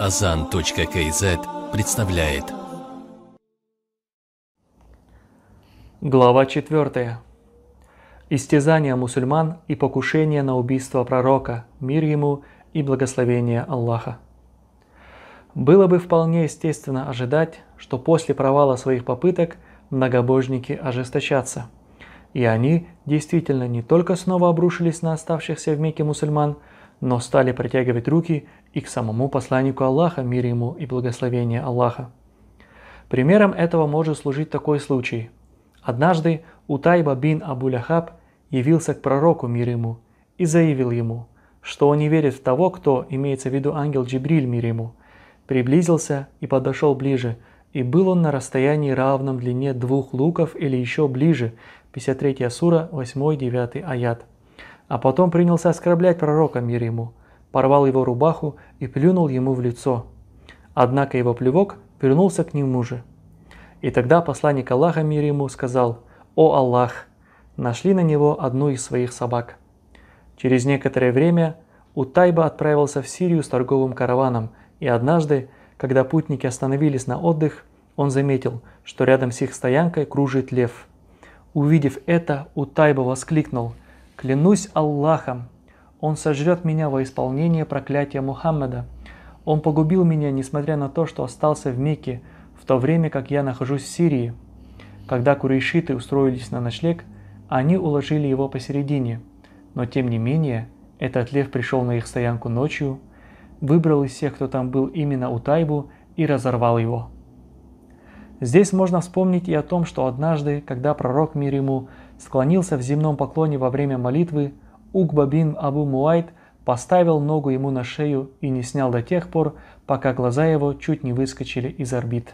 Azan.kz представляет. Глава 4. Истязания мусульман и покушение на убийство пророка, мир ему и благословение Аллаха. Было бы вполне естественно ожидать, что после провала своих попыток многобожники ожесточатся. И они действительно не только снова обрушились на оставшихся в Мекке мусульман, но стали протягивать руки и к самому посланнику Аллаха, мир ему и благословение Аллаха. Примером этого может служить такой случай. Однажды Утайба бин Абу-Ляхаб явился к пророку, мир ему, и заявил ему, что он не верит в того, кто, имеется в виду ангел Джибриль, мир ему, приблизился и подошел ближе, и был он на расстоянии равном длине 2 луков или еще ближе, 53 сура, 8-9 аят. А потом принялся оскорблять пророка, мир ему, порвал его рубаху и плюнул ему в лицо. Однако его плевок вернулся к нему же. И тогда посланник Аллаха, мир ему, сказал: «О Аллах!» Нашли на него одну из своих собак. Через некоторое время Утайба отправился в Сирию с торговым караваном, и однажды, когда путники остановились на отдых, он заметил, что рядом с их стоянкой кружит лев. Увидев это, Утайба воскликнул: «Клянусь Аллахом, он сожрет меня во исполнение проклятия Мухаммада. Он погубил меня, несмотря на то, что остался в Мекке, в то время как я нахожусь в Сирии». Когда курейшиты устроились на ночлег, они уложили его посередине, но тем не менее этот лев пришел на их стоянку ночью, выбрал из всех, кто там был, именно Утайбу и разорвал его. Здесь можно вспомнить и о том, что однажды, когда пророк, мир ему, склонился в земном поклоне во время молитвы, Угба бин Абу Муайт поставил ногу ему на шею и не снял до тех пор, пока глаза его чуть не выскочили из орбит.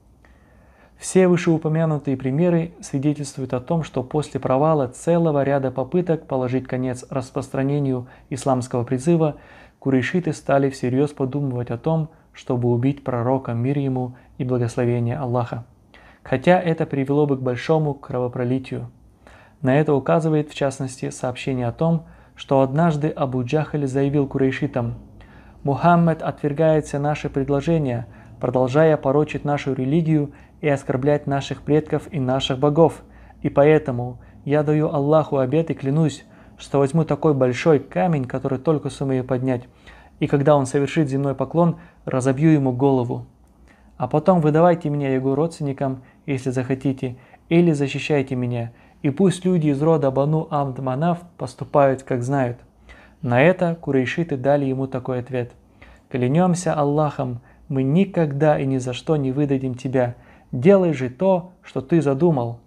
Все вышеупомянутые примеры свидетельствуют о том, что после провала целого ряда попыток положить конец распространению исламского призыва, курейшиты стали всерьез подумывать о том, чтобы убить пророка, мир ему и благословение Аллаха. Хотя это привело бы к большому кровопролитию. На это указывает в частности сообщение о том, что однажды Абу Джахаль заявил курейшитам: «Мухаммад отвергает все наши предложения, продолжая порочить нашу религию и оскорблять наших предков и наших богов, и поэтому я даю Аллаху обет и клянусь, что возьму такой большой камень, который только сумею поднять, и когда он совершит земной поклон, разобью ему голову. А потом выдавайте меня его родственникам, если захотите, или защищайте меня, и пусть люди из рода Бану Абд-Манаф поступают, как знают». На это курейшиты дали ему такой ответ: «Клянемся Аллахом, мы никогда и ни за что не выдадим тебя. Делай же то, что ты задумал».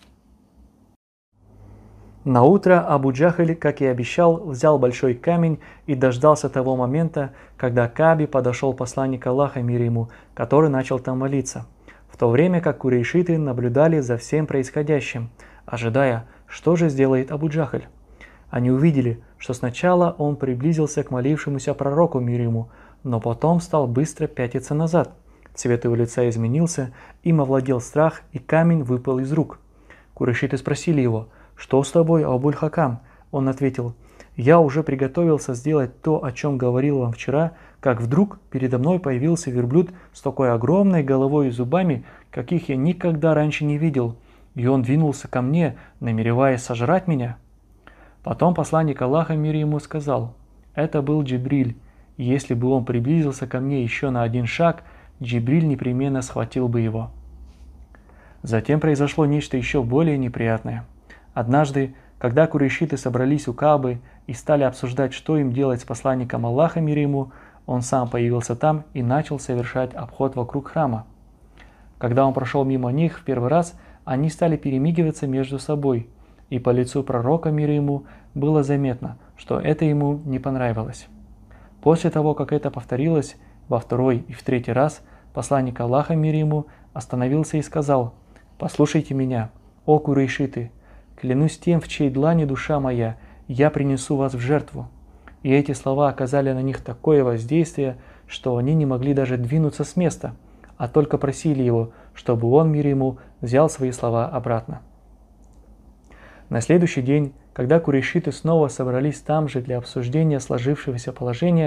Наутро Абу Джахаль, как и обещал, взял большой камень и дождался того момента, когда к Каабе подошел посланник Аллаха, мир ему, который начал там молиться, в то время как курейшиты наблюдали за всем происходящим, ожидая, что же сделает Абу Джахаль. Они увидели, что сначала он приблизился к молившемуся пророку, мир ему, но потом стал быстро пятиться назад. Цвет его лица изменился, им овладел страх, и камень выпал из рук. Курейшиты спросили его: «Что с тобой, Абуль-Хакам?» Он ответил: «Я уже приготовился сделать то, о чем говорил вам вчера, как вдруг передо мной появился верблюд с такой огромной головой и зубами, каких я никогда раньше не видел, и он двинулся ко мне, намереваясь сожрать меня». Потом посланник Аллаха, мир ему, сказал: «Это был Джибриль, и если бы он приблизился ко мне еще на один шаг, Джибриль непременно схватил бы его». Затем произошло нечто еще более неприятное. Однажды, когда курейшиты собрались у Каабы и стали обсуждать, что им делать с посланником Аллаха, мир ему, он сам появился там и начал совершать обход вокруг храма. Когда он прошел мимо них в первый раз, они стали перемигиваться между собой, и по лицу пророка, мир ему, было заметно, что это ему не понравилось. После того, как это повторилось во второй и в третий раз, посланник Аллаха, мир ему, остановился и сказал: «Послушайте меня, о курейшиты, клянусь тем, в чьей длани душа моя, я принесу вас в жертву». И эти слова оказали на них такое воздействие, что они не могли даже двинуться с места, а только просили его, чтобы он, мир ему, взял свои слова обратно. На следующий день, когда курейшиты снова собрались там же для обсуждения сложившегося положения,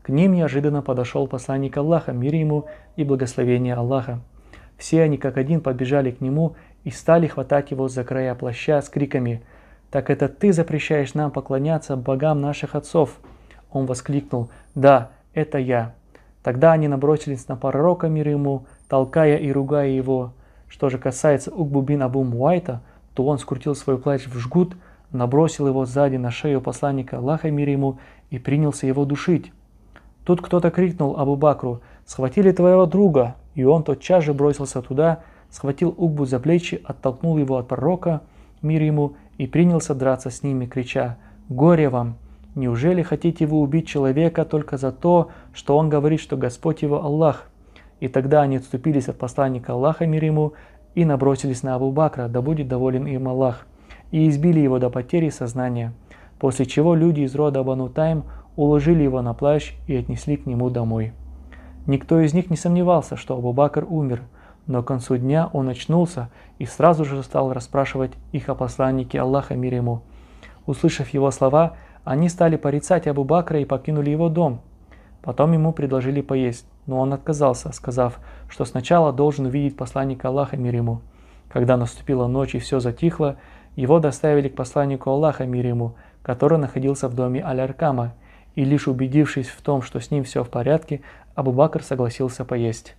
К ним неожиданно подошел посланник Аллаха, мир ему и благословение Аллаха. Все они как один подбежали к нему и стали хватать его за края плаща с криками: «Так это ты запрещаешь нам поклоняться богам наших отцов?» Он воскликнул: «Да, это я». Тогда они набросились на пророка, мир ему, толкая и ругая его. Что же касается Укбу бин Абу Муайта, то он скрутил свой плащ в жгут, набросил его сзади на шею посланника Аллаха, мир ему, и принялся его душить. Тут кто-то крикнул Абу Бакру: «Схватили твоего друга!» И он тотчас же бросился туда, схватил Укбу за плечи, оттолкнул его от пророка, мир ему, и принялся драться с ними, крича: «Горе вам! Неужели хотите вы убить человека только за то, что он говорит, что Господь его Аллах?» И тогда они отступились от посланника Аллаха, мир ему, и набросились на Абу Бакра, да будет доволен им Аллах, и избили его до потери сознания, после чего люди из рода Бану Тайм уложили его на плащ и отнесли к нему домой. Никто из них не сомневался, что Абу Бакр умер, но к концу дня он очнулся и сразу же стал расспрашивать их о посланнике Аллаха, мир ему. Услышав его слова, они стали порицать Абу Бакра и покинули его дом. Потом ему предложили поесть, но он отказался, сказав, что сначала должен увидеть посланника Аллаха, мир ему. Когда наступила ночь и все затихло, его доставили к посланнику Аллаха, мир ему, который находился в доме Аль-Аркама, и лишь убедившись в том, что с ним все в порядке, Абу Бакр согласился поесть.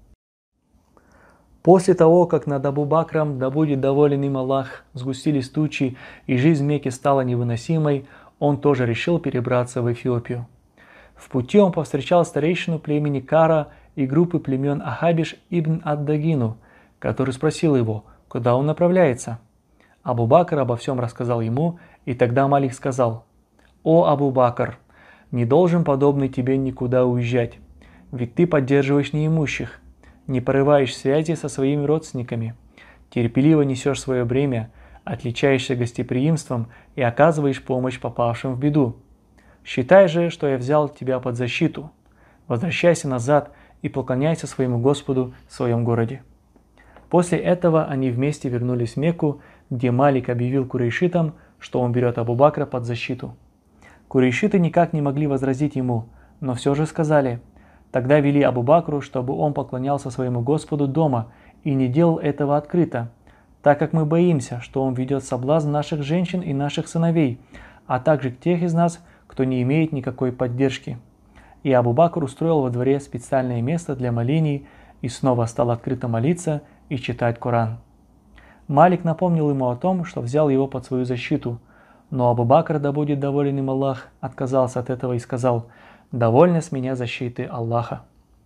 После того, как над Абу Бакром, да будет доволен им Аллах, сгустились тучи и жизнь в Мекке стала невыносимой, он тоже решил перебраться в Эфиопию. В пути он повстречал старейшину племени Кара и группы племен Ахабиш ибн ад-Дагину, который спросил его, куда он направляется. Абу Бакр обо всем рассказал ему, и тогда Малик сказал: «О Абу Бакр, не должен подобный тебе никуда уезжать, ведь ты поддерживаешь неимущих, не порываешь связи со своими родственниками, терпеливо несешь свое бремя, отличаешься гостеприимством и оказываешь помощь попавшим в беду. Считай же, что я взял тебя под защиту. Возвращайся назад и поклоняйся своему Господу в своем городе». После этого они вместе вернулись в Мекку, где Малик объявил курейшитам, что он берет Абу Бакра под защиту. Курейшиты никак не могли возразить ему, но все же сказали: «Тогда вели Абу Бакру, чтобы он поклонялся своему Господу дома и не делал этого открыто, так как мы боимся, что он ведет соблазн наших женщин и наших сыновей, а также тех из нас, кто не имеет никакой поддержки». И Абу Бакр устроил во дворе специальное место для молений и снова стал открыто молиться и читать Коран. Малик напомнил ему о том, что взял его под свою защиту, но Абу Бакр, да будет доволен им Аллах, отказался от этого и сказал: «Довольно с меня защиты Аллаха».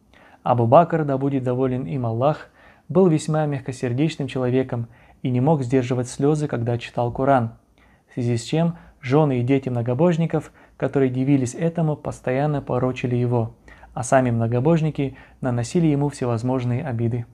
Абу Бакр, да будет доволен им Аллах, был весьма мягкосердечным человеком и не мог сдерживать слезы, когда читал Коран, в связи с чем жены и дети многобожников, которые дивились этому, постоянно порочили его, а сами многобожники наносили ему всевозможные обиды.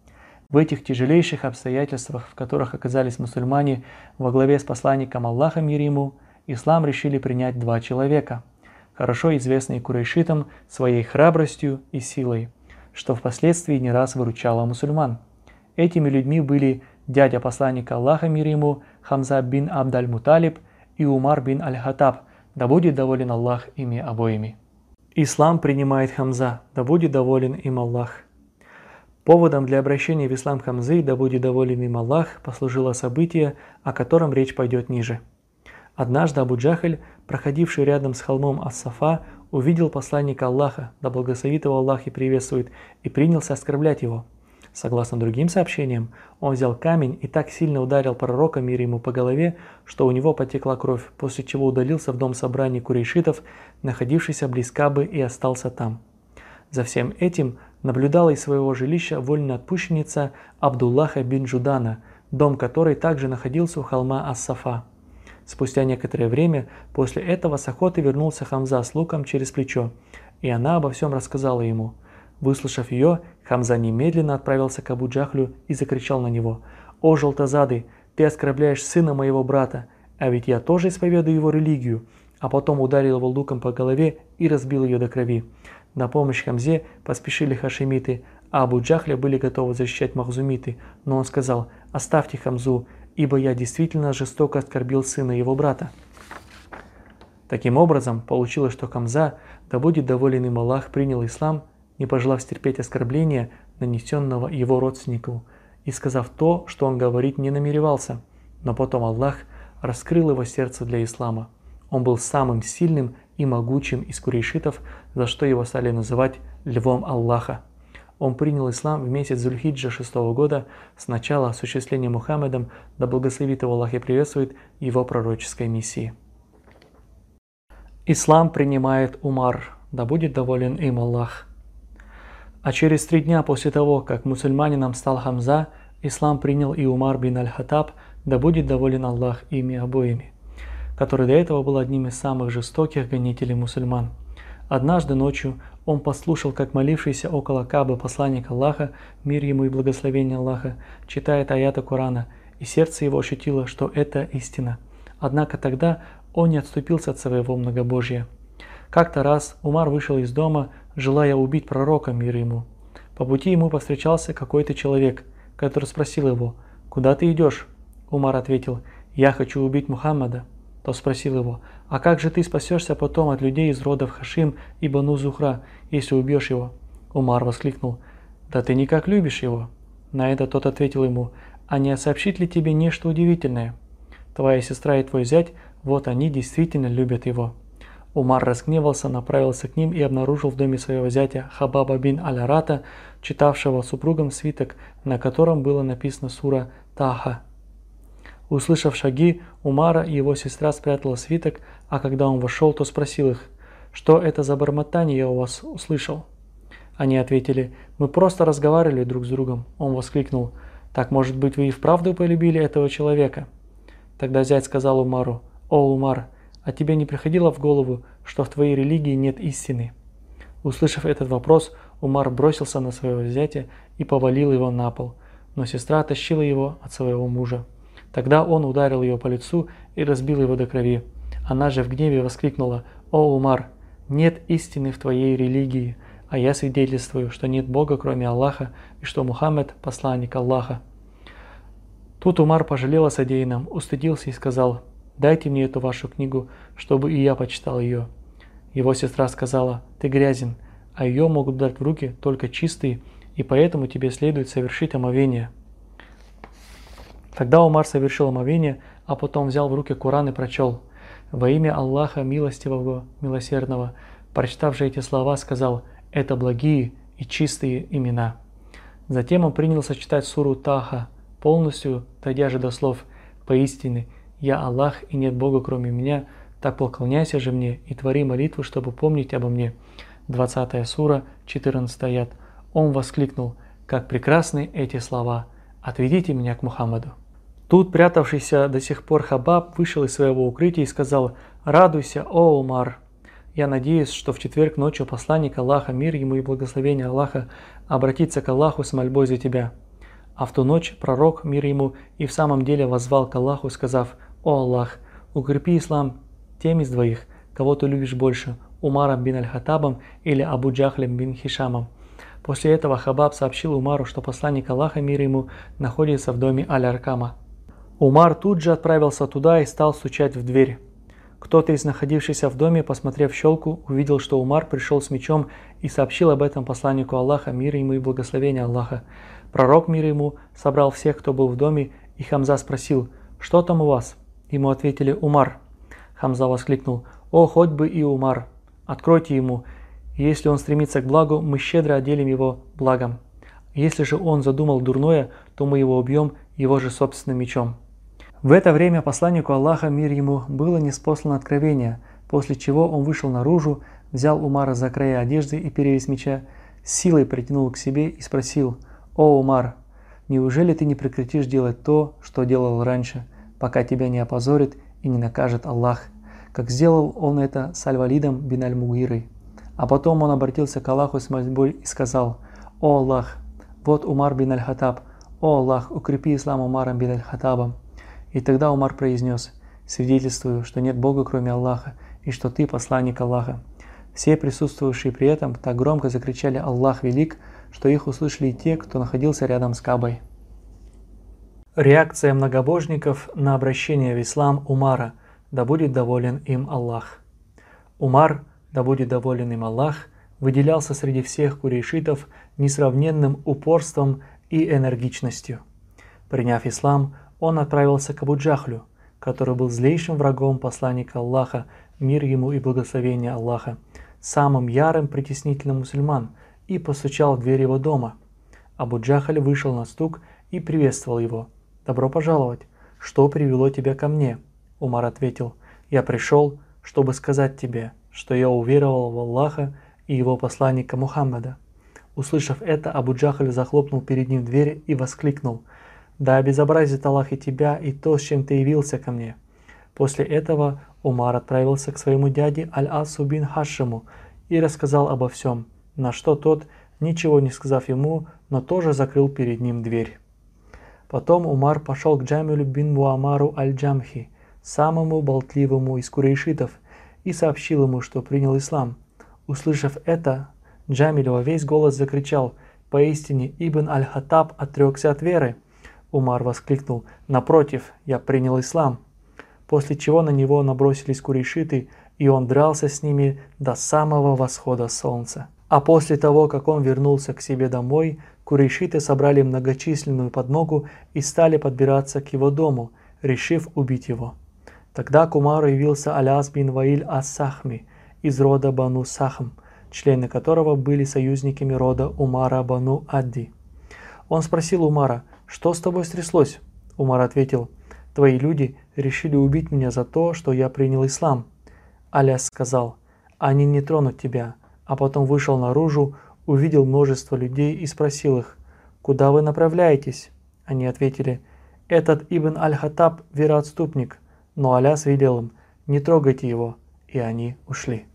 В этих тяжелейших обстоятельствах, в которых оказались мусульмане во главе с посланником Аллаха, мир ему, ислам решили принять два человека, хорошо известные курейшитам своей храбростью и силой, что впоследствии не раз выручало мусульман. Этими людьми были дядя посланника Аллаха, мир ему, Хамза бин Абд-аль-Муталиб и Умар бин Аль-Хаттаб, да будет доволен Аллах ими обоими. Ислам принимает Хамза, да будет доволен им Аллах. Поводом для обращения в ислам Хамзы, да будет доволен им Аллах, послужило событие, о котором речь пойдет ниже. Однажды Абу Джахль, проходивший рядом с холмом Ас-Сафа, увидел посланника Аллаха, да благословит его Аллах и приветствует, и принялся оскорблять его. Согласно другим сообщениям, он взял камень и так сильно ударил пророка, мир ему, по голове, что у него потекла кровь, после чего удалился в дом собрания курейшитов, находившийся близ Кабы, и остался там. За всем этим наблюдала из своего жилища вольноотпущенница Абдуллаха бин Джудана, дом которой также находился у холма Ас-Сафа. Спустя некоторое время после этого с охоты вернулся Хамза с луком через плечо, и она обо всем рассказала ему. Выслушав ее, Хамза немедленно отправился к Абу Джахлю и закричал на него: «О, желтозадый, ты оскорбляешь сына моего брата, а ведь я тоже исповедую его религию», а потом ударил его луком по голове и разбил ее до крови. На помощь Хамзе поспешили хашимиты, а Абу Джахля были готовы защищать махзумиты, но он сказал: «Оставьте Хамзу, ибо я действительно жестоко оскорбил сына его брата». Таким образом, получилось, что Хамза, да будет доволен им Аллах, принял ислам, не пожелав стерпеть оскорбления, нанесенного его родственнику, и сказав то, что он говорить не намеревался. Но потом Аллах раскрыл его сердце для ислама. Он был самым сильным и могучим из курейшитов, за что его стали называть львом Аллаха. Он принял ислам в месяц Зульхиджа 6-го года с начала осуществления Мухаммедом, да благословит его Аллах и приветствует, его пророческой миссии. Ислам принимает Умар, да будет доволен им Аллах. А через 3 дня после того, как мусульманином стал Хамза, ислам принял и Умар бин аль-Хаттаб, да будет доволен Аллах ими обоими, который до этого был одним из самых жестоких гонителей мусульман. Однажды ночью он послушал, как молившийся около Кабы посланник Аллаха, мир ему и благословение Аллаха, читает аяты Корана, и сердце его ощутило, что это истина. Однако тогда он не отступился от своего многобожия. Как-то раз Умар вышел из дома, желая убить пророка, мир ему. По пути ему повстречался какой-то человек, который спросил его: «Куда ты идешь?» Умар ответил: «Я хочу убить Мухаммада». Тот спросил его: «А как же ты спасешься потом от людей из родов Хашим и Бану Зухра, если убьешь его?» Умар воскликнул: «Да ты никак любишь его». На это тот ответил ему: «А не сообщить ли тебе нечто удивительное? Твоя сестра и твой зять, вот они действительно любят его». Умар разгневался, направился к ним и обнаружил в доме своего зятя Хабаба бин аль-Арата, читавшего супругам свиток, на котором было написано сура Таха. Услышав шаги, Умара и его сестра спрятала свиток, а когда он вошел, то спросил их: «Что это за бормотание я у вас услышал?» Они ответили: «Мы просто разговаривали друг с другом». Он воскликнул: «Так, может быть, вы и вправду полюбили этого человека?» Тогда зять сказал Умару: «О, Умар, а тебе не приходило в голову, что в твоей религии нет истины?» Услышав этот вопрос, Умар бросился на своего зятя и повалил его на пол, но сестра оттащила его от своего мужа. Тогда он ударил ее по лицу и разбил его до крови. Она же в гневе воскликнула: «О, Умар, нет истины в твоей религии, а я свидетельствую, что нет Бога, кроме Аллаха, и что Мухаммед – посланник Аллаха». Тут Умар пожалел о содеянном, устыдился и сказал: «Дайте мне эту вашу книгу, чтобы и я почитал ее». Его сестра сказала: «Ты грязен, а ее могут дать в руки только чистые, и поэтому тебе следует совершить омовение». Тогда Умар совершил омовение, а потом взял в руки Коран и прочел: «Во имя Аллаха милостивого, милосердного». Прочитав же эти слова, сказал: «Это благие и чистые имена». Затем он принялся читать суру Таха, полностью дойдя же до слов: «Поистине, я Аллах, и нет Бога, кроме меня, так поклоняйся же мне и твори молитву, чтобы помнить обо мне». 20 сура, 14 аят. Он воскликнул: «Как прекрасны эти слова! Отведите меня к Мухаммаду». Тут прятавшийся до сих пор Хабаб вышел из своего укрытия и сказал: «Радуйся, о Умар! Я надеюсь, что в четверг ночью посланник Аллаха, мир ему и благословение Аллаха, обратится к Аллаху с мольбой за тебя». А в ту ночь пророк, мир ему, и в самом деле воззвал к Аллаху, сказав: «О Аллах, укрепи ислам тем из двоих, кого ты любишь больше, Умаром бин аль-Хаттабом или Абу Джахлем бин Хишамом». После этого Хабаб сообщил Умару, что посланник Аллаха, мир ему, находится в доме Аль-Аркама. Умар тут же отправился туда и стал стучать в дверь. Кто-то из находившихся в доме, посмотрев в щелку, увидел, что Умар пришел с мечом и сообщил об этом посланнику Аллаха, мир ему и благословение Аллаха. Пророк, мир ему, собрал всех, кто был в доме, и Хамза спросил: «Что там у вас?» Ему ответили: «Умар». Хамза воскликнул: «О, хоть бы и Умар! Откройте ему, и если он стремится к благу, мы щедро отделим его благом. Если же он задумал дурное, то мы его убьем его же собственным мечом». В это время посланнику Аллаха, мир ему, было ниспослано откровение, после чего он вышел наружу, взял Умара за края одежды и перевязь меча, силой притянул к себе и спросил: «О, Умар, неужели ты не прекратишь делать то, что делал раньше, пока тебя не опозорит и не накажет Аллах, как сделал он это с Аль-Валидом бин Аль-Мугирой?» А потом он обратился к Аллаху с мольбой и сказал: «О Аллах, вот Умар бин Аль-Хаттаб, о Аллах, укрепи ислам Умаром бин Аль-Хаттабом». И тогда Умар произнес: «Свидетельствую, что нет Бога, кроме Аллаха, и что ты посланник Аллаха». Все присутствующие при этом так громко закричали «Аллах велик», что их услышали и те, кто находился рядом с Кабой. Реакция многобожников на обращение в ислам Умара, да будет доволен им Аллах. Умар, да будет доволен им Аллах, выделялся среди всех курейшитов несравненным упорством и энергичностью. Приняв ислам, он отправился к Абу-Джахлю, который был злейшим врагом посланника Аллаха, мир ему и благословение Аллаха, самым ярым притеснителем мусульман, и постучал в дверь его дома. Абу-Джахль вышел на стук и приветствовал его. «Добро пожаловать! Что привело тебя ко мне?» Умар ответил: «Я пришел, чтобы сказать тебе, что я уверовал в Аллаха и его посланника Мухаммада». Услышав это, Абу-Джахль захлопнул перед ним дверь и воскликнул: «Да обезобразит Аллах и тебя, и то, с чем ты явился ко мне». После этого Умар отправился к своему дяде Аль-Асу бин Хашиму и рассказал обо всем, на что тот, ничего не сказав ему, но тоже закрыл перед ним дверь. Потом Умар пошел к Джамилю бин Муамару Аль-Джамхи, самому болтливому из курейшитов, и сообщил ему, что принял ислам. Услышав это, Джамиль во весь голос закричал: «Поистине Ибн Аль-Хаттаб отрекся от веры». Умар воскликнул: «Напротив, я принял ислам». После чего на него набросились курейшиты, и он дрался с ними до самого восхода солнца. А после того, как он вернулся к себе домой, курейшиты собрали многочисленную подмогу и стали подбираться к его дому, решив убить его. Тогда к Умару явился Аляс бин Ваиль ас-Сахми из рода Бану Сахм, члены которого были союзниками рода Умара Бану Адди. Он спросил Умара: «Что с тобой стряслось?» Умар ответил: «Твои люди решили убить меня за то, что я принял ислам». Аляс сказал: «Они не тронут тебя», а потом вышел наружу, увидел множество людей и спросил их: «Куда вы направляетесь?» Они ответили: «Этот Ибн Аль-Хаттаб вероотступник». Но Аляс велел им: «Не трогайте его», и они ушли.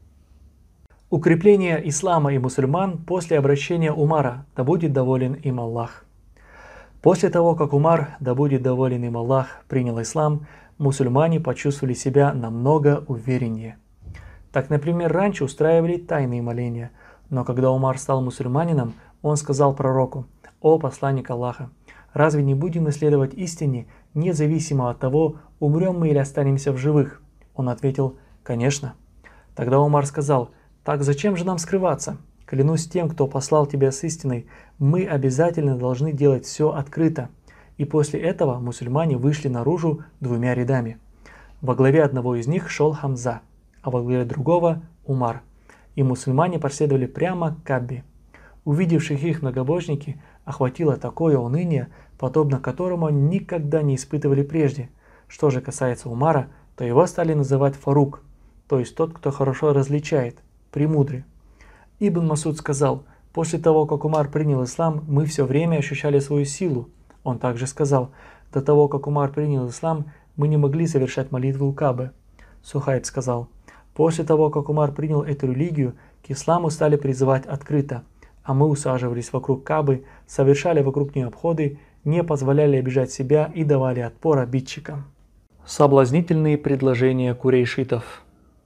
Укрепление ислама и мусульман после обращения Умара, да будет доволен им Аллах. После того, как Умар, да будет доволен им Аллах, принял ислам, мусульмане почувствовали себя намного увереннее. Так, например, раньше устраивали тайные моления, но когда Умар стал мусульманином, он сказал пророку: «О посланник Аллаха, разве не будем исследовать истине, независимо от того, умрем мы или останемся в живых?» Он ответил: «Конечно». Тогда Умар сказал: «Так зачем же нам скрываться? Клянусь тем, кто послал тебя с истиной, мы обязательно должны делать все открыто». И после этого мусульмане вышли наружу двумя рядами. Во главе одного из них шел Хамза, а во главе другого – Умар. И мусульмане проследовали прямо к Каббе. Увидевших их многобожники охватило такое уныние, подобно которому они никогда не испытывали прежде. Что же касается Умара, то его стали называть Фарук, то есть тот, кто хорошо различает, премудрый. Ибн Масуд сказал: «После того, как Умар принял ислам, мы все время ощущали свою силу». Он также сказал: «До того, как Умар принял ислам, мы не могли совершать молитвы у Кабы». Сухайб сказал: «После того, как Умар принял эту религию, к исламу стали призывать открыто, а мы усаживались вокруг Кабы, совершали вокруг нее обходы, не позволяли обижать себя и давали отпор обидчикам». Соблазнительные предложения курейшитов.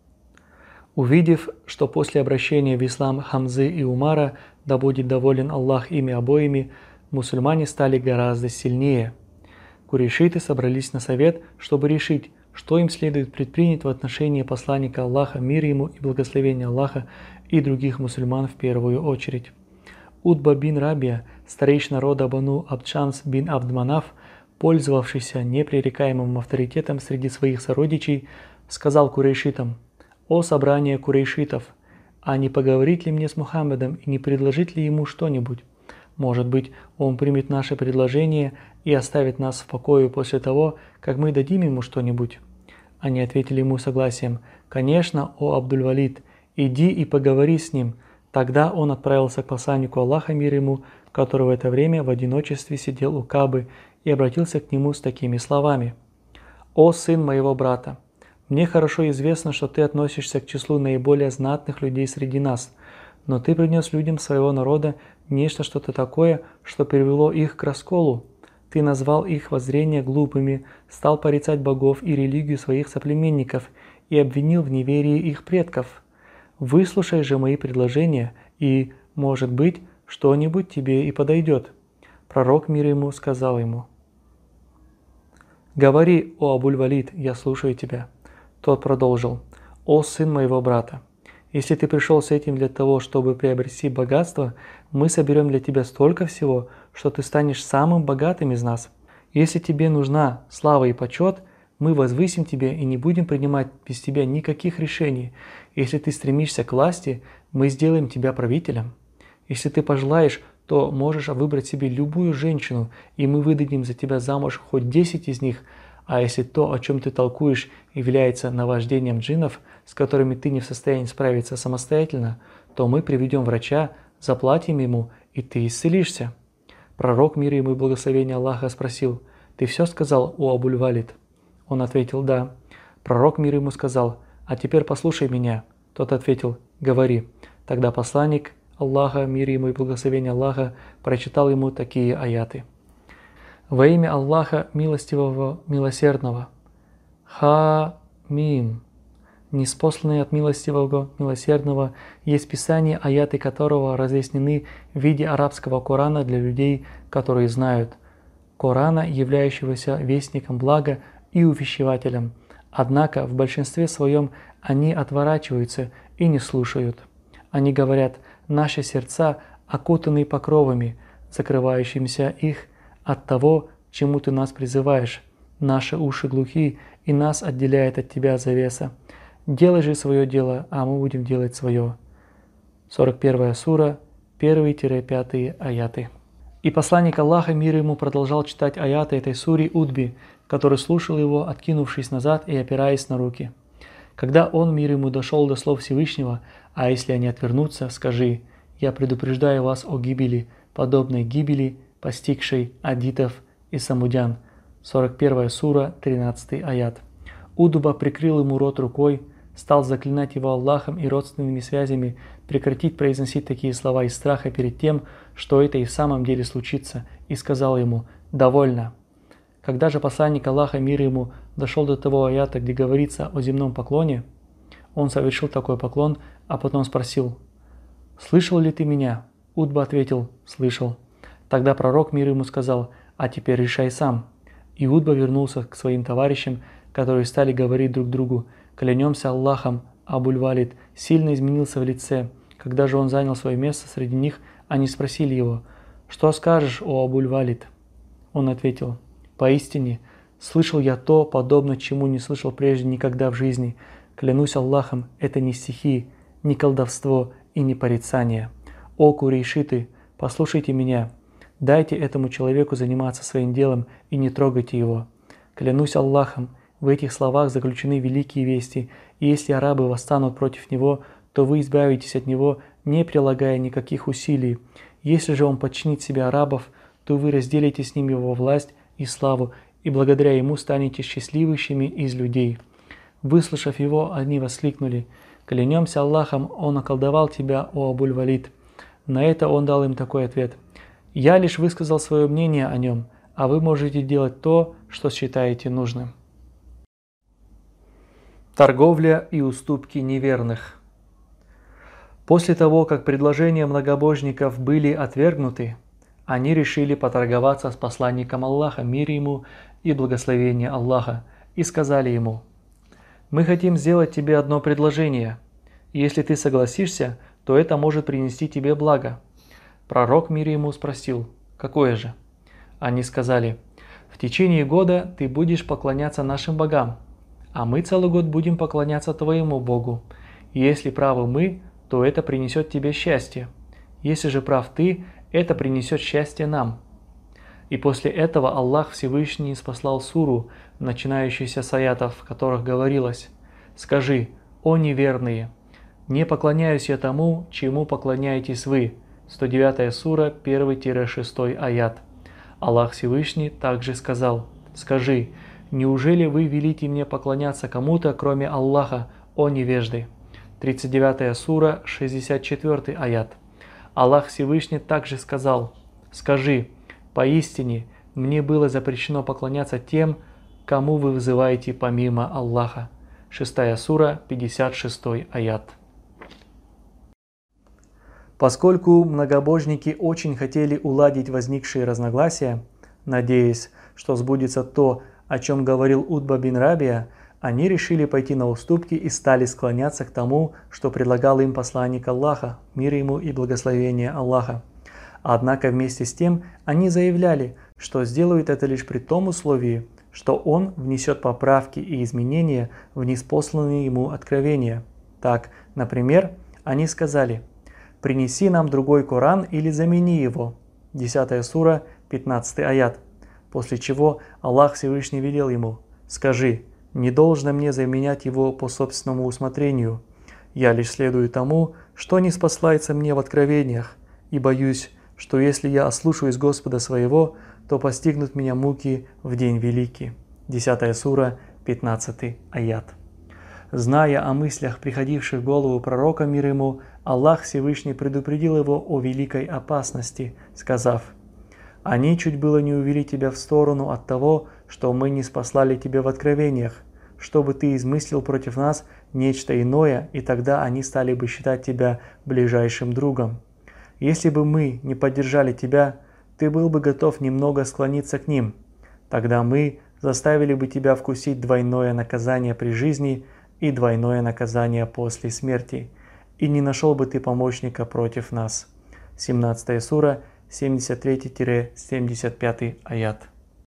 Увидев, что после обращения в ислам Хамзы и Умара, да будет доволен Аллах ими обоими, мусульмане стали гораздо сильнее. Курейшиты собрались на совет, чтобы решить, что им следует предпринять в отношении посланника Аллаха, мир ему и благословение Аллаха, и других мусульман в первую очередь. Утба бин Рабия, старейшина рода Бану Абдшамс бин Абдманаф, пользовавшийся непререкаемым авторитетом среди своих сородичей, сказал курейшитам: «О собрание курейшитов! А не поговорить ли мне с Мухаммедом и не предложить ли ему что-нибудь? Может быть, он примет наше предложение и оставит нас в покое после того, как мы дадим ему что-нибудь?» Они ответили ему согласием: «Конечно, о Абдуль-Валид, иди и поговори с ним». Тогда он отправился к посланнику Аллаха, мир ему, который в это время в одиночестве сидел у Кабы, и обратился к нему с такими словами: «О сын моего брата! Мне хорошо известно, что ты относишься к числу наиболее знатных людей среди нас, но ты принес людям своего народа что-то такое, что привело их к расколу. Ты назвал их воззрения глупыми, стал порицать богов и религию своих соплеменников и обвинил в неверии их предков. Выслушай же мои предложения, и, может быть, что-нибудь тебе и подойдет». Пророк, мир ему, сказал ему: «Говори, о Абуль-Валид, я слушаю тебя». Тот продолжил: «О сын моего брата, если ты пришел с этим для того, чтобы приобрести богатство, мы соберем для тебя столько всего, что ты станешь самым богатым из нас. Если тебе нужна слава и почет, мы возвысим тебя и не будем принимать без тебя никаких решений. Если ты стремишься к власти, мы сделаем тебя правителем. Если ты пожелаешь, то можешь выбрать себе любую женщину, и мы выдадим за тебя замуж хоть 10 из них. А если то, о чем ты толкуешь, является наваждением джиннов, с которыми ты не в состоянии справиться самостоятельно, то мы приведем врача, заплатим ему, и ты исцелишься». Пророк, мир ему и благословение Аллаха, спросил: «Ты все сказал, о Абуль-Валид?» Он ответил: «Да». Пророк, мир ему, сказал: «А теперь послушай меня». Тот ответил: «Говори». Тогда посланник Аллаха, мир ему и благословение Аллаха, прочитал ему такие аяты. «Во имя Аллаха Милостивого, Милосердного. Ха-мим. Ниспосланный от Милостивого, Милосердного, есть Писание, аяты которого разъяснены в виде арабского Корана для людей, которые знают. Корана, являющегося вестником блага и увещевателем. Однако в большинстве своем они отворачиваются и не слушают. Они говорят: наши сердца окутаны покровами, закрывающимися их от того, чему ты нас призываешь. Наши уши глухи, и нас отделяет от тебя завеса. Делай же свое дело, а мы будем делать свое». 41 сура, 1-5 аяты. И посланник Аллаха, мир ему, продолжал читать аяты этой сури Утби, который слушал его, откинувшись назад и опираясь на руки. Когда он, мир ему, дошел до слов Всевышнего: «А если они отвернутся, скажи: я предупреждаю вас о гибели, подобной гибели, постигшей адитов и самудян». 41 сура, 13 аят. Удба прикрыл ему рот рукой, стал заклинать его Аллахом и родственными связями прекратить произносить такие слова из страха перед тем, что это и в самом деле случится, и сказал ему: «Довольно». Когда же посланник Аллаха, мир ему, дошел до того аята, где говорится о земном поклоне, он совершил такой поклон, а потом спросил: «Слышал ли ты меня?» Утба ответил: «Слышал». Тогда пророк, мир ему, сказал: «А теперь решай сам». И Утба вернулся к своим товарищам, которые стали говорить друг другу: «Клянемся Аллахом, Абуль-Валид сильно изменился в лице». Когда же он занял свое место среди них, они спросили его: «Что скажешь, о Абуль-Валид?» Он ответил: «Поистине, слышал я то, подобно чему не слышал прежде никогда в жизни. Клянусь Аллахом, это не стихи, не колдовство и не порицание. О курейшиты, послушайте меня. Дайте этому человеку заниматься своим делом и не трогайте его. Клянусь Аллахом, в этих словах заключены великие вести, и если арабы восстанут против него, то вы избавитесь от него, не прилагая никаких усилий. Если же он подчинит себе арабов, то вы разделите с ним его власть и славу, и благодаря ему станете счастливейшими из людей». Выслушав его, они воскликнули: «Клянемся Аллахом, он околдовал тебя, о Абуль-Валид». На это он дал им такой ответ: «Я лишь высказал свое мнение о нем, а вы можете делать то, что считаете нужным». Торговля и уступки неверных. После того, как предложения многобожников были отвергнуты, они решили поторговаться с посланником Аллаха, мир ему и благословение Аллаха, и сказали ему: «Мы хотим сделать тебе одно предложение. Если ты согласишься, то это может принести тебе благо». Пророк, мир ему, спросил: «Какое же?» Они сказали: «В течение года ты будешь поклоняться нашим богам, а мы целый год будем поклоняться твоему Богу. Если правы мы, то это принесет тебе счастье. Если же прав ты, это принесет счастье нам». И после этого Аллах Всевышний спаслал суру, начинающуюся с аятов, в которых говорилось: «Скажи, о неверные, не поклоняюсь я тому, чему поклоняетесь вы». 109 сура, 1-6 аят. Аллах Всевышний также сказал: «Скажи, неужели вы велите мне поклоняться кому-то, кроме Аллаха, о невежды?» 39 сура, 64 аят. Аллах Всевышний также сказал: «Скажи, поистине мне было запрещено поклоняться тем, кому вы вызываете помимо Аллаха». 6 сура, 56 аят. Поскольку многобожники очень хотели уладить возникшие разногласия, надеясь, что сбудется то, о чем говорил Утба бин Рабия, Они решили пойти на уступки и стали склоняться к тому, что предлагал им посланник Аллаха, мир ему и благословение Аллаха. Однако вместе с тем они заявляли, что сделают это лишь при том условии, что он внесет поправки и изменения в ниспосланные ему откровения. Так, например, они сказали: «Принеси нам другой Коран или замени его». 10 сура, 15 аят. После чего Аллах Всевышний велел ему: «Скажи, не должно мне заменять его по собственному усмотрению. Я лишь следую тому, что ниспослается мне в откровениях, и боюсь, что если я ослушаюсь Господа своего, то постигнут меня муки в день великий». 10 сура, 15 аят. Зная о мыслях, приходивших в голову пророка, мир ему, Аллах Всевышний предупредил его о великой опасности, сказав: «Они чуть было не увели тебя в сторону от того, что мы ниспослали тебе в откровениях, чтобы ты измыслил против нас нечто иное, и тогда они стали бы считать тебя ближайшим другом. Если бы мы не поддержали тебя, ты был бы готов немного склониться к ним. Тогда мы заставили бы тебя вкусить двойное наказание при жизни и двойное наказание после смерти, и не нашел бы ты помощника против нас». 17 сура, 73-75 аят.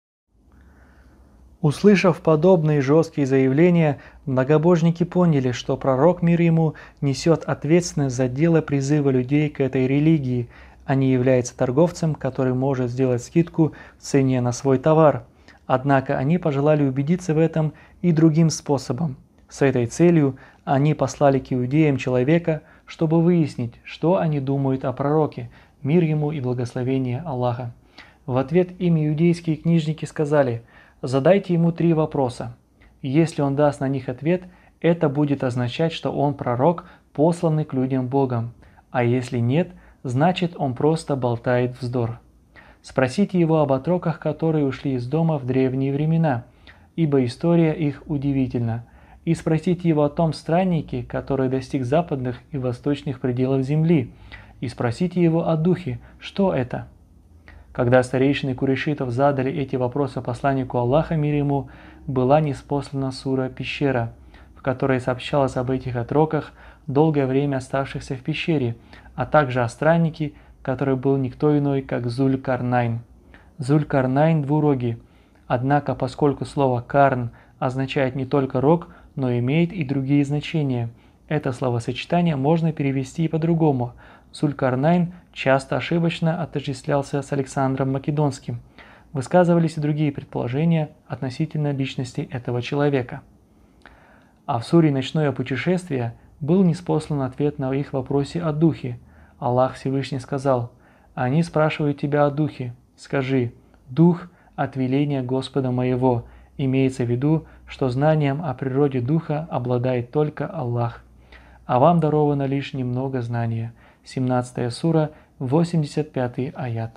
Услышав подобные жесткие заявления, многобожники поняли, что пророк, мир ему, несет ответственность за дело призыва людей к этой религии, а не является торговцем, который может сделать скидку в цене на свой товар. Однако они пожелали убедиться в этом и другим способом. С этой целью они послали к иудеям человека, чтобы выяснить, что они думают о пророке, мир ему и благословение Аллаха. В ответ им иудейские книжники сказали: «Задайте ему 3 вопроса. Если он даст на них ответ, это будет означать, что он пророк, посланный к людям Богом, а если нет, значит он просто болтает вздор. Спросите его об отроках, которые ушли из дома в древние времена, ибо история их удивительна, и спросите его о том страннике, который достиг западных и восточных пределов земли, и спросите его о духе, что это». Когда старейшины курейшитов задали эти вопросы посланнику Аллаха, мир ему, была ниспослана сура «Пещера», в которой сообщалось об этих отроках, долгое время оставшихся в пещере, а также о страннике, который был никто иной, как Зуль-Карнайн. Зуль-Карнайн двурогий, однако поскольку слово «карн» означает не только рог, но имеет и другие значения, это словосочетание можно перевести и по-другому. Зуль-Карнайн часто ошибочно отождествлялся с Александром Македонским. Высказывались и другие предположения относительно личности этого человека. А в суре «Ночное путешествие» был ниспослан ответ на их вопросе о духе. Аллах Всевышний сказал: «Они спрашивают тебя о духе. Скажи: дух от веления Господа моего». Имеется в виду, что знанием о природе духа обладает только Аллах, а вам даровано лишь немного знания. 17 сура, 85 аят.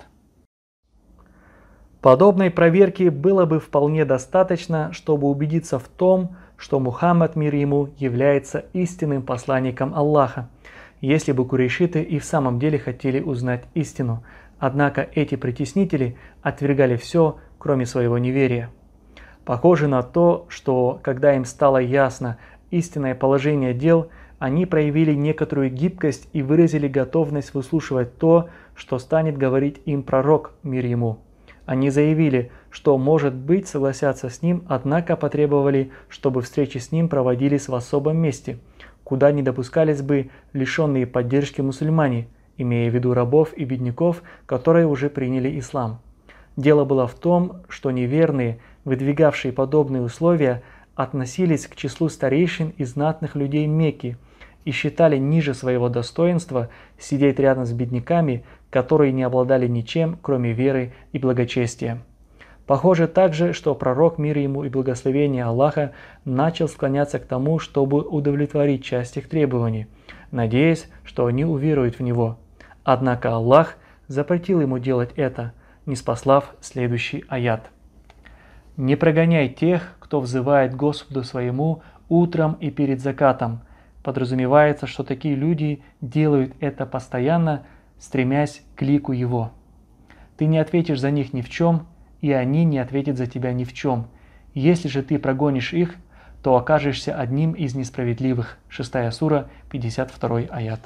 Подобной проверки было бы вполне достаточно, чтобы убедиться в том, что Мухаммад, мир ему, является истинным посланником Аллаха, если бы курейшиты и в самом деле хотели узнать истину. Однако эти притеснители отвергали все, кроме своего неверия. Похоже на то, что, когда им стало ясно истинное положение дел, они проявили некоторую гибкость и выразили готовность выслушивать то, что станет говорить им пророк, мир ему. Они заявили, что, может быть, согласятся с ним, однако потребовали, чтобы встречи с ним проводились в особом месте, куда не допускались бы лишенные поддержки мусульмане, имея в виду рабов и бедняков, которые уже приняли ислам. Дело было в том, что неверные, выдвигавшие подобные условия, относились к числу старейшин и знатных людей Мекки и считали ниже своего достоинства сидеть рядом с бедняками, которые не обладали ничем, кроме веры и благочестия. Похоже также, что пророк, мир ему и благословение Аллаха, начал склоняться к тому, чтобы удовлетворить часть их требований, надеясь, что они уверуют в него. Однако Аллах запретил ему делать это, ниспослав следующий аят. «Не прогоняй тех, кто взывает Господу своему утром и перед закатом». Подразумевается, что такие люди делают это постоянно, стремясь к лику Его. Ты не ответишь за них ни в чем, и они не ответят за тебя ни в чем. Если же ты прогонишь их, то окажешься одним из несправедливых. 6 сура, 52 аят.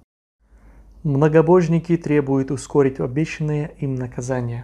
Многобожники требуют ускорить обещанное им наказание.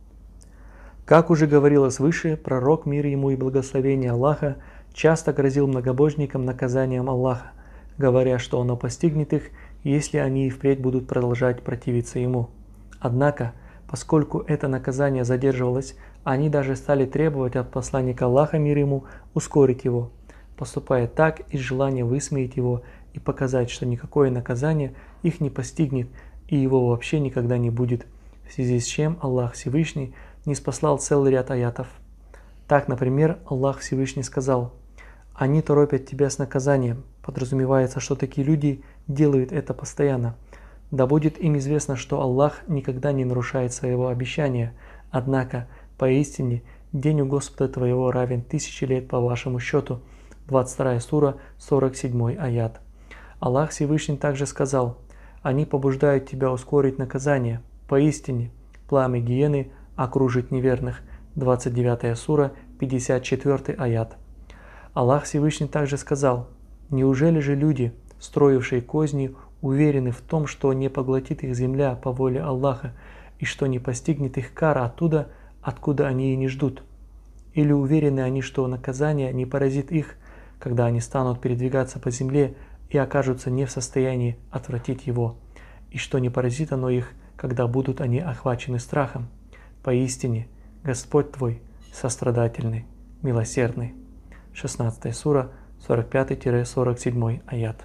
Как уже говорилось выше, пророк, мир ему и благословение Аллаха, часто грозил многобожникам наказанием Аллаха, говоря, что оно постигнет их, если они и впредь будут продолжать противиться ему. Однако, поскольку это наказание задерживалось, они даже стали требовать от посланника Аллаха, мир ему, ускорить его, поступая так из желания высмеять его и показать, что никакое наказание их не постигнет и его вообще никогда не будет, в связи с чем Аллах Всевышний ниспослал целый ряд аятов. Так, например, Аллах Всевышний сказал: «Они торопят тебя с наказанием». Подразумевается, что такие люди делают это постоянно. Да будет им известно, что Аллах никогда не нарушает своего обещания. Однако, поистине, день у Господа твоего равен 1000 лет по вашему счету. 22 сура, 47 аят. Аллах Всевышний также сказал: «Они побуждают тебя ускорить наказание. Поистине, пламя гиены окружит неверных». 29 сура, 54 аят. Аллах Всевышний также сказал: «Неужели же люди, строившие козни, уверены в том, что не поглотит их земля по воле Аллаха и что не постигнет их кара оттуда, откуда они и не ждут? Или уверены они, что наказание не поразит их, когда они станут передвигаться по земле и окажутся не в состоянии отвратить его, и что не поразит оно их, когда будут они охвачены страхом? Поистине, Господь твой сострадательный, милосердный». 16 сура, 45-47 аят.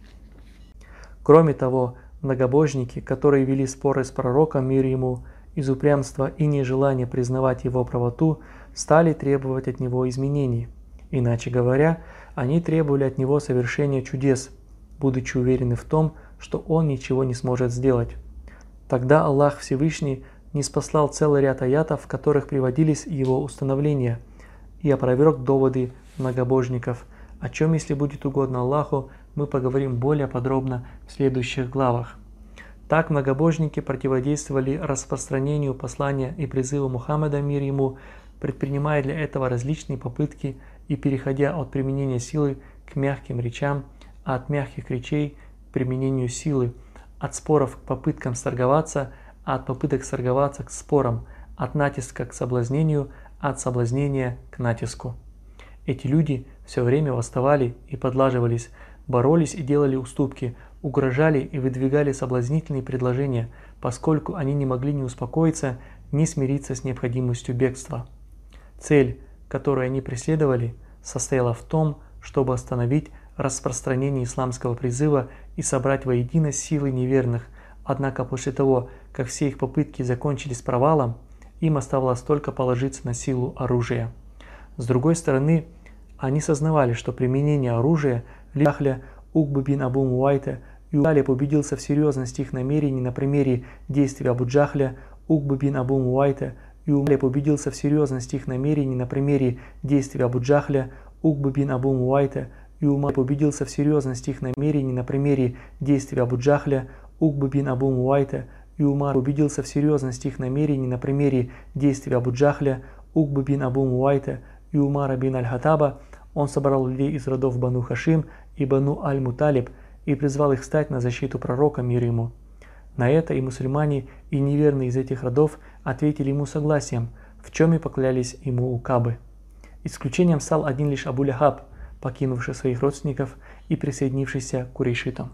Кроме того, многобожники, которые вели споры с пророком, мир ему, из упрямства и нежелания признавать его правоту, стали требовать от него изменений. Иначе говоря, они требовали от него совершения чудес, будучи уверены в том, что он ничего не сможет сделать. Тогда Аллах Всевышний ниспослал целый ряд аятов, в которых приводились его установления, и опроверг доводы многобожников, о чем, если будет угодно Аллаху, мы поговорим более подробно в следующих главах. Так многобожники противодействовали распространению послания и призыва Мухаммада, мир ему, предпринимая для этого различные попытки и переходя от применения силы к мягким речам, а от мягких речей к применению силы, от споров к попыткам сторговаться, а от попыток сторговаться к спорам, от натиска к соблазнению, а от соблазнения к натиску. Эти люди все время восставали и подлаживались, боролись и делали уступки, угрожали и выдвигали соблазнительные предложения, поскольку они не могли ни успокоиться, ни смириться с необходимостью бегства. Цель, которую они преследовали, состояла в том, чтобы остановить распространение исламского призыва и собрать воедино силы неверных, однако после того, как все их попытки закончились провалом, им оставалось только положиться на силу оружия. С другой стороны, они сознавали, что применение оружия Ахля, Угбы бин Абу Муайта и Талиб убедился в серьезности их намерений на примере действия Абу Джахля, Угбы бин Абу Муайта и Талиб убедился в серьезности их намерений на примере действия Абу Джахля, Угбы бин Абу Муайта и Умар убедился в серьезности их намерений на примере действия Абу Джахля, Угбы бин Абу Муайта и Умар убедился в серьезности их намерений на примере действия Абу Джахля, Угбы бин Абу Муайта и Умара бин Аль-Хаттаба. Он собрал людей из родов Бану Хашим и Бану Аль-Муталиб и призвал их стать на защиту пророка, мир ему. На это и мусульмане, и неверные из этих родов ответили ему согласием, в чем и поклялись ему у Кабы. Исключением стал один лишь Абу Ляхаб, покинувший своих родственников и присоединившийся к курейшитам.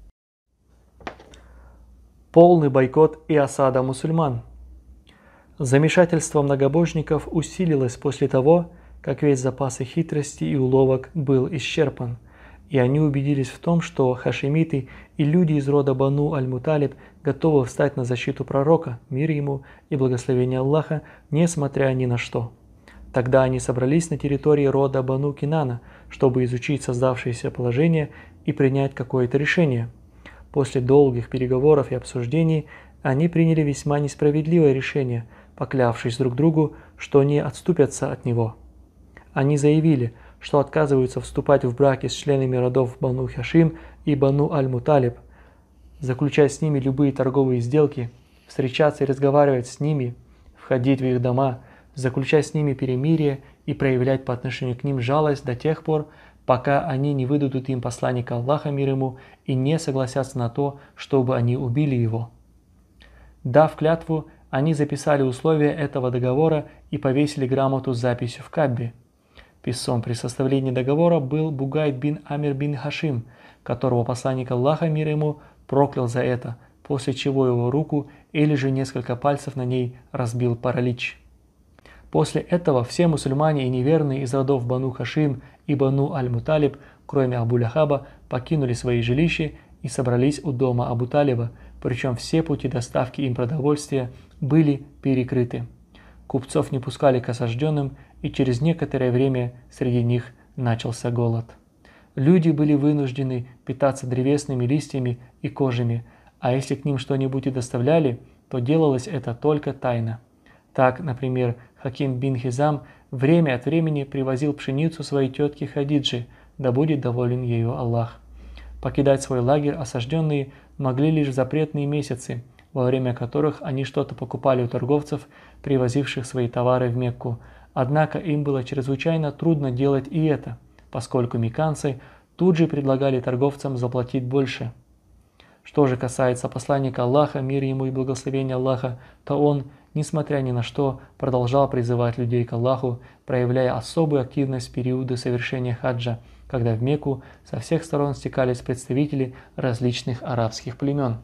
Полный бойкот и осада мусульман. Замешательство многобожников усилилось после того, как весь запас их хитрости и уловок был исчерпан, и они убедились в том, что хашимиты и люди из рода Бану Аль-Муталиб готовы встать на защиту пророка, мир ему и благословение Аллаха, несмотря ни на что. Тогда они собрались на территории рода Бану Кинана, чтобы изучить создавшееся положение и принять какое-то решение. После долгих переговоров и обсуждений они приняли весьма несправедливое решение, поклявшись друг другу, что не отступятся от него. Они заявили, что отказываются вступать в браки с членами родов Бану Хашим и Бану Аль-Муталиб, заключать с ними любые торговые сделки, встречаться и разговаривать с ними, входить в их дома, заключать с ними перемирие и проявлять по отношению к ним жалость до тех пор, пока они не выдадут им посланника Аллаха, мир ему, и не согласятся на то, чтобы они убили его. Дав клятву, они записали условия этого договора и повесили грамоту с записью в Каббе. Писцом при составлении договора был Бугайд бин Амир бин Хашим, которого посланник Аллаха, мир ему, проклял за это, после чего его руку или же несколько пальцев на ней разбил паралич. После этого все мусульмане и неверные из родов Бану Хашим и Бану Аль-Муталиб, кроме Абу Ляхаба, покинули свои жилища и собрались у дома Абу Талиба, причем все пути доставки им продовольствия были перекрыты. Купцов не пускали к осажденным, и через некоторое время среди них начался голод. Люди были вынуждены питаться древесными листьями и кожами, а если к ним что-нибудь и доставляли, то делалось это только тайно. Так, например, Хаким бин Хизам время от времени привозил пшеницу своей тетке Хадиджи, да будет доволен ею Аллах. Покидать свой лагерь осажденные могли лишь в запретные месяцы, во время которых они что-то покупали у торговцев, привозивших свои товары в Мекку. Однако им было чрезвычайно трудно делать и это, поскольку мекканцы тут же предлагали торговцам заплатить больше. Что же касается посланника Аллаха, мир ему и благословения Аллаха, то он, несмотря ни на что, продолжал призывать людей к Аллаху, проявляя особую активность в периоды совершения хаджа, когда в Мекку со всех сторон стекались представители различных арабских племен.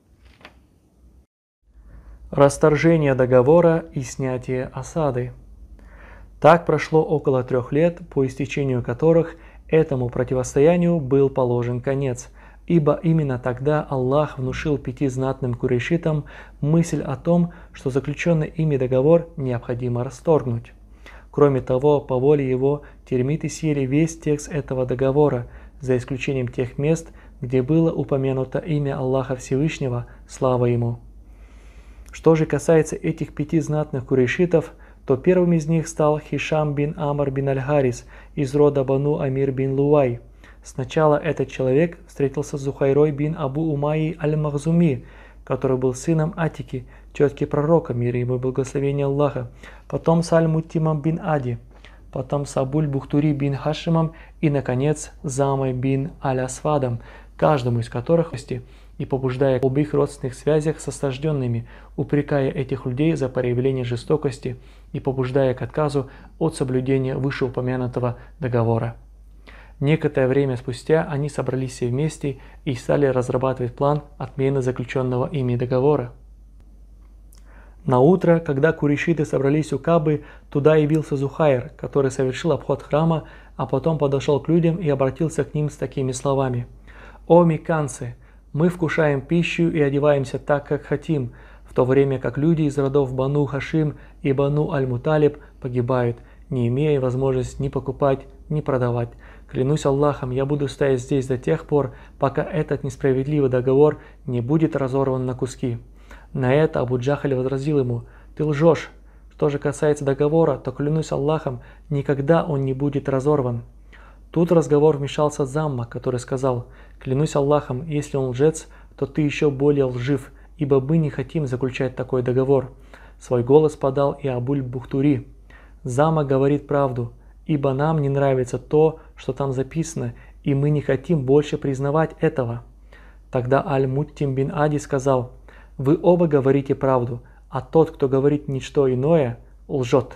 Расторжение договора и снятие осады. Так прошло около 3 лет, по истечению которых этому противостоянию был положен конец, ибо именно тогда Аллах внушил 5 знатным курейшитам мысль о том, что заключенный ими договор необходимо расторгнуть. Кроме того, по воле его, термиты съели весь текст этого договора, за исключением тех мест, где было упомянуто имя Аллаха Всевышнего, слава ему. Что же касается этих 5 знатных курейшитов, то первым из них стал Хишам бин Амр бин Аль-Харис из рода Бану Амир бин Луай. Сначала этот человек встретился с Зухайрой бин Абу Умайи Аль-Махзуми, который был сыном Атики, тетки пророка, мир ему и благословения Аллаха, потом с Аль-Муттимом бин Ади, потом с Абуль-Бухтури бин Хашимом и, наконец, Замой бин Аль-Асвадом, каждому из которых и побуждая об их родственных связях с осажденными, упрекая этих людей за проявление жестокости и побуждая к отказу от соблюдения вышеупомянутого договора. Некоторое время спустя они собрались все вместе и стали разрабатывать план отмены заключенного ими договора. На утро, когда курейшиты собрались у Кабы, туда явился Зухайр, который совершил обход храма, а потом подошел к людям и обратился к ним с такими словами: «О мекканцы! Мы вкушаем пищу и одеваемся так, как хотим, в то время как люди из родов Бану Хашим и Бану Аль-Муталиб погибают, не имея возможности ни покупать, ни продавать. Клянусь Аллахом, я буду стоять здесь до тех пор, пока этот несправедливый договор не будет разорван на куски». На это Абу Джахаль возразил ему: «Ты лжешь. Что же касается договора, то клянусь Аллахом, никогда он не будет разорван». Тут в разговор вмешался Замма, который сказал: «Клянусь Аллахом, если он лжец, то ты еще более лжив, ибо мы не хотим заключать такой договор». Свой голос подал и Абуль-Бухтури: «Замма говорит правду, ибо нам не нравится то, что там записано, и мы не хотим больше признавать этого». Тогда Аль-Муттим бин Ади сказал: «Вы оба говорите правду, а тот, кто говорит ничто иное, лжет.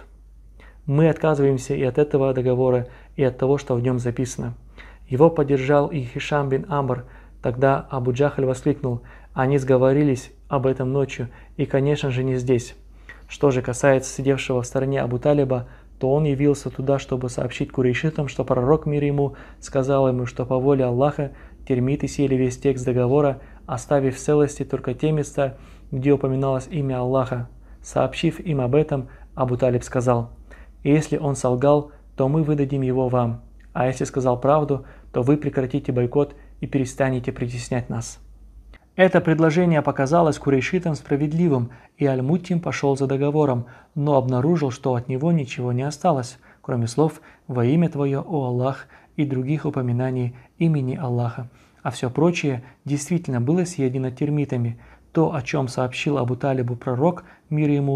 Мы отказываемся и от этого договора, и от того, что в нем записано». Его поддержал и Хишам бин Амр. Тогда Абу Джахаль воскликнул: «Они сговорились об этом ночью, и, конечно же, не здесь». Что же касается сидевшего в стороне Абу Талиба, то он явился туда, чтобы сообщить курейшитам, что пророк, мир ему, сказал ему, что по воле Аллаха термиты съели весь текст договора, оставив в целости только те места, где упоминалось имя Аллаха. Сообщив им об этом, Абу Талиб сказал: «Если он солгал, то мы выдадим его вам, а если сказал правду, то вы прекратите бойкот и перестанете притеснять нас». Это предложение показалось курейшитам справедливым, и Аль-Муттим пошел за договором, но обнаружил, что от него ничего не осталось, кроме слов «Во имя Твое, о Аллах» и других упоминаний имени Аллаха, а все прочее действительно было съедено термитами. То, о чем сообщил Абу Талибу пророк, мир ему,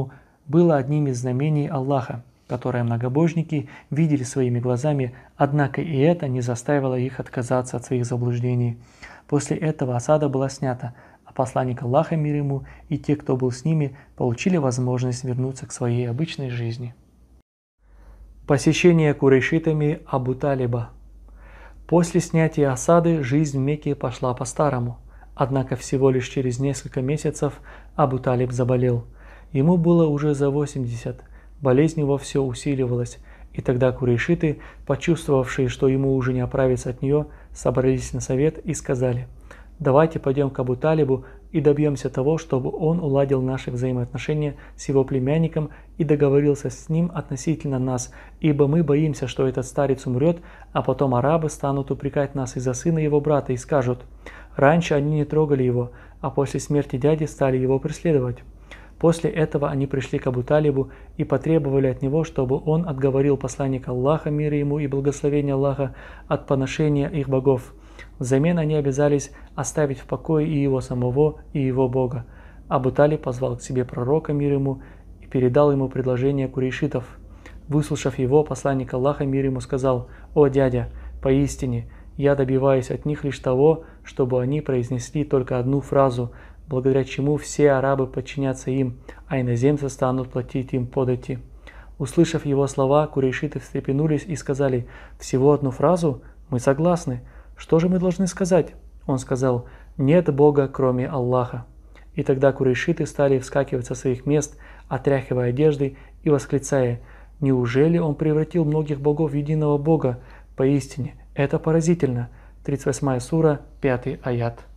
было одним из знамений Аллаха, которое многобожники видели своими глазами, однако и это не заставило их отказаться от своих заблуждений. После этого осада была снята, а посланник Аллаха, мир ему, и те, кто был с ними, получили возможность вернуться к своей обычной жизни. Посещение курайшитами Абу Талиба. После снятия осады жизнь в Мекке пошла по-старому. Однако всего лишь через несколько месяцев Абу Талиб заболел. Ему было уже за 80, болезнь его все усиливалась, и тогда курайшиты, почувствовавшие, что ему уже не оправиться от нее, собрались на совет и сказали: «Давайте пойдем к Абу Талибу и добьемся того, чтобы он уладил наши взаимоотношения с его племянником и договорился с ним относительно нас, ибо мы боимся, что этот старец умрет, а потом арабы станут упрекать нас из-за сына его брата и скажут: раньше они не трогали его, а после смерти дяди стали его преследовать». После этого они пришли к Абу Талибу и потребовали от него, чтобы он отговорил посланника Аллаха, мир ему и благословение Аллаха, от поношения их богов. Взамен они обязались оставить в покое и его самого, и его бога. Абу Талиб позвал к себе пророка, мир ему, и передал ему предложение курайшитов. Выслушав его, посланник Аллаха, мир ему, сказал: «О дядя, поистине, я добиваюсь от них лишь того, чтобы они произнесли только одну фразу, благодаря чему все арабы подчинятся им, а иноземцы станут платить им подати». Услышав его слова, курайшиты встрепенулись и сказали: «Всего одну фразу? Мы согласны. Что же мы должны сказать?» Он сказал: «Нет Бога, кроме Аллаха». И тогда курайшиты стали вскакивать со своих мест, отряхивая одежды и восклицая: «Неужели он превратил многих богов в единого Бога? Поистине, это поразительно». 38 сура, 5 аят.